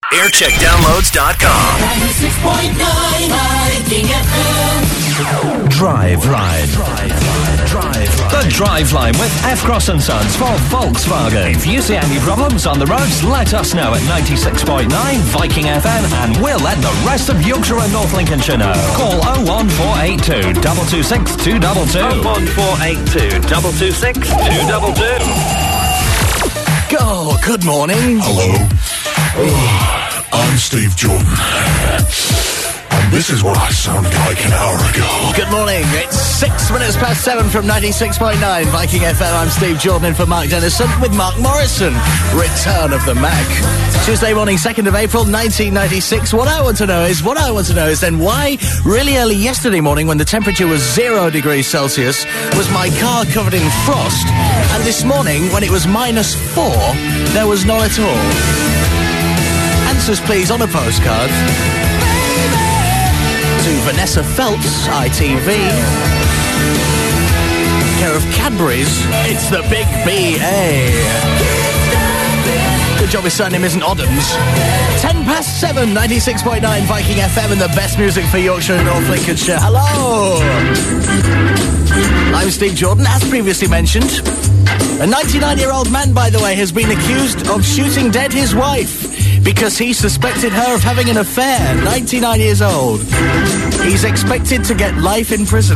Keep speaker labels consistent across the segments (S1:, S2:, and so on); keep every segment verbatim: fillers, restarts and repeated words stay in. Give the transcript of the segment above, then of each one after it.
S1: aircheck downloads dot com.
S2: ninety-six point nine Viking F M.
S3: Drive Line. Drive, drive, the Drive Line with F. Cross and Sons for Volkswagen. If you see any problems on the roads, let us know at ninety-six point nine Viking F M and we'll let the rest of Yorkshire and North Lincolnshire know. Call oh one four eight two, two two six, two two two.
S1: oh one four eight two, two two six, two two two.
S3: Go, good morning.
S4: Hello. Oh, I'm Steve Jordan. And this is what I sounded like an hour ago.
S3: Good morning. It's six minutes past seven from ninety-six point nine Viking F M. I'm Steve Jordan in for Mark Dennison with Mark Morrison. Return of the Mac. Tuesday morning, second of April, nineteen ninety-six. What I want to know is, what I want to know is then why really early yesterday morning when the temperature was zero degrees Celsius was my car covered in frost, and this morning when it was minus four, there was none at all. Answers please on a postcard. To Vanessa Phelps, I T V. Care of Cadbury's, it's the Big B A. Good job his surname isn't Oddams. Ten past seven, ninety-six point nine Viking F M and the best music for Yorkshire and North Lincolnshire. Hello! I'm Steve Jordan, as previously mentioned. A ninety-nine-year-old man, by the way, has been accused of shooting dead his wife because he suspected her of having an affair. ninety-nine years old. He's expected to get life in prison.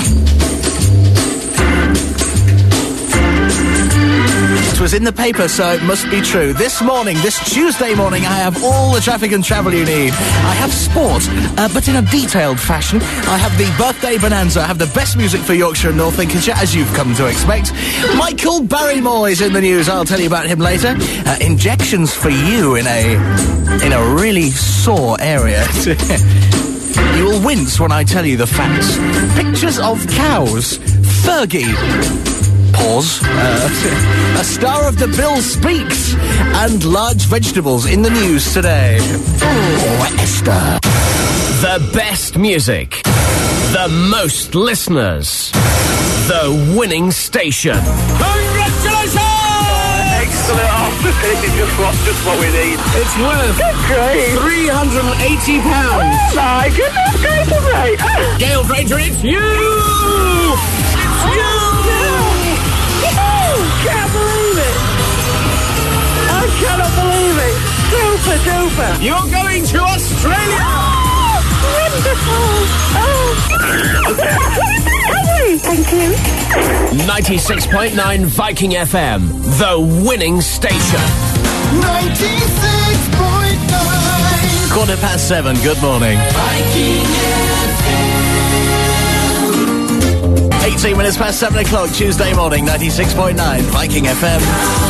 S3: It was in the paper, so it must be true. This morning, this Tuesday morning, I have all the traffic and travel you need. I have sport, uh, but in a detailed fashion. I have the birthday bonanza. I have the best music for Yorkshire and North Lincolnshire, as you've come to expect. Michael Barrymore is in the news. I'll tell you about him later. Uh, injections for you in a in a really sore area. You will wince when I tell you the facts. Pictures of cows. Fergie. Pause. Uh, a star of the bill speaks. And large vegetables in the news today. Oh, Esther.
S5: The best music. The most listeners. The winning station. Congratulations!
S6: Excellent. Oh, it's just what, just what we need.
S5: It's worth
S6: Great.
S5: three hundred eighty pounds.
S6: Oh my goodness, great, great.
S5: Gail Fraser, it's you! It's you!
S6: Can't believe it! I cannot believe it! Super duper!
S5: You're going to Australia!
S6: Oh, wonderful! Oh! Thank you.
S5: ninety-six point nine Viking F M, the winning station.
S2: ninety-six point nine
S3: Quarter past seven, good morning.
S2: Viking F M.
S3: eighteen minutes past seven o'clock, Tuesday morning, ninety-six point nine Viking F M.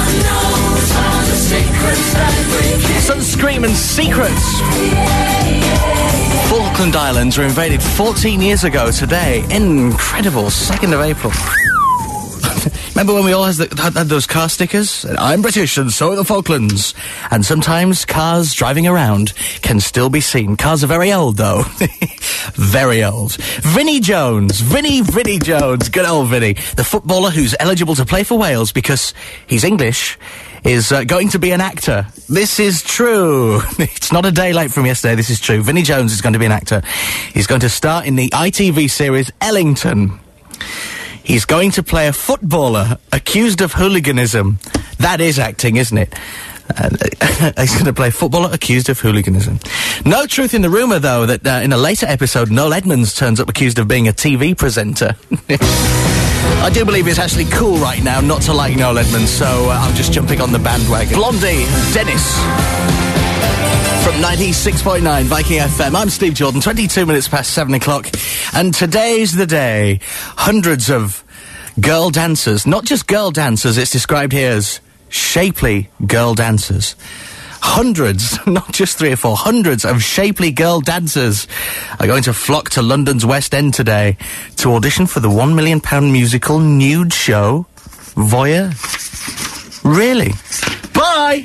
S3: Sunscreen and secrets. Falkland Islands were invaded fourteen years ago today. Incredible, second of April. Remember when we all had, the, had, had those car stickers? I'm British and so are the Falklands. And sometimes cars driving around can still be seen. Cars are very old, though. Very old. Vinnie Jones. Vinnie, Vinnie Jones. Good old Vinnie. The footballer who's eligible to play for Wales because he's English is uh, going to be an actor. This is true. It's not a day late from yesterday. This is true. Vinnie Jones is going to be an actor. He's going to star in the I T V series Ellington. He's going to play a footballer accused of hooliganism. That is acting, isn't it? Uh, he's going to play a footballer accused of hooliganism. No truth in the rumour, though, that uh, in a later episode, Noel Edmonds turns up accused of being a T V presenter. I do believe it's actually cool right now not to like Noel Edmonds, so uh, I'm just jumping on the bandwagon. Blondie, Dennis. From ninety-six point nine Viking F M, I'm Steve Jordan, twenty-two minutes past seven o'clock, and today's the day. Hundreds of girl dancers, not just girl dancers, it's described here as shapely girl dancers. Hundreds, not just three or four, hundreds of shapely girl dancers are going to flock to London's West End today to audition for the one million pound musical nude show, Voyeur. Really? Bye!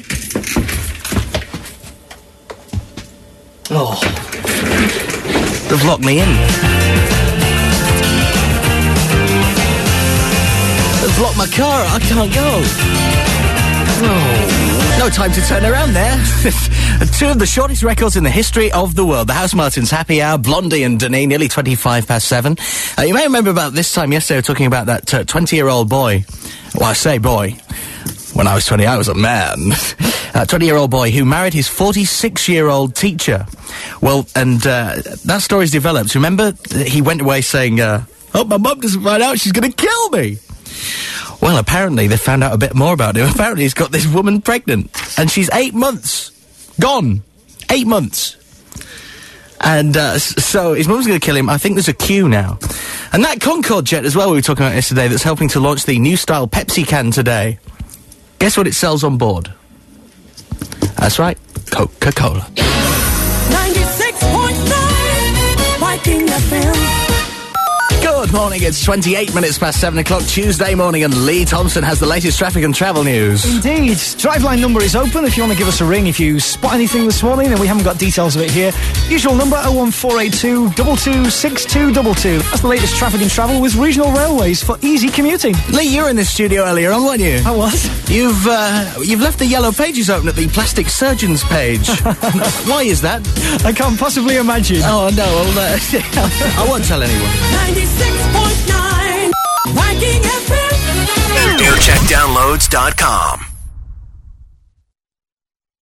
S3: Oh, they've locked me in. They've locked my car. I can't go. Oh. No time to turn around there. Two of the shortest records in the history of the world. The House Martins Happy Hour, Blondie and Denis, nearly twenty-five past seven. Uh, you may remember about this time yesterday, we were talking about that uh, twenty-year-old boy. Well, I say boy. When I was twenty, I was a man. A twenty-year-old boy who married his forty-six-year-old teacher. Well, and uh, that story's developed. Remember, he went away saying, uh, oh, my mum doesn't find out, she's going to kill me. Well, apparently they found out a bit more about him. Apparently he's got this woman pregnant. And she's eight months. Gone. Eight months. And uh, so his mum's going to kill him. I think there's a queue now. And that Concorde jet as well we were talking about yesterday that's helping to launch the new style Pepsi can today. Guess what it sells on board? That's right. Coca-Cola.
S2: ninety-six point nine Viking F M.
S3: Good morning, it's twenty-eight minutes past seven o'clock Tuesday morning and Lee Thompson has the latest traffic and travel news.
S7: Indeed. Driveline number is open if you want to give us a ring if you spot anything this morning, and we haven't got details of it here. Usual number oh one four eight two, two two six two two two. That's the latest traffic and travel with regional railways for easy commuting.
S3: Lee, you were in the studio earlier on, weren't you?
S7: I was.
S3: You've, uh, you've left the yellow pages open at the plastic surgeons page. Why is that?
S7: I can't possibly imagine.
S3: Oh, no, well, uh, I won't tell anyone.
S2: ninety-six point nine Viking F M.
S5: air check downloads dot com.